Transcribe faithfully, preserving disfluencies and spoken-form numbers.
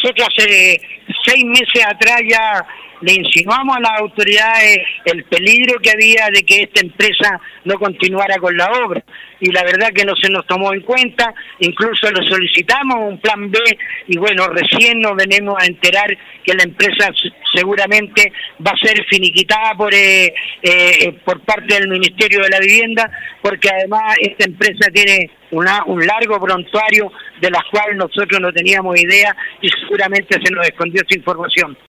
nosotros hace seis meses atrás ya le insinuamos a las autoridades el peligro que había de que esta empresa no continuara con la obra, y la verdad que no se nos tomó en cuenta, incluso le solicitamos un plan B, y bueno, recién nos venimos a enterar que la empresa seguramente va a ser finiquitada por, eh, eh, por parte del Ministerio de la Vivienda, porque además esta empresa tiene una, un largo prontuario de las cuales nosotros no teníamos idea y seguramente se nos escondió esa información.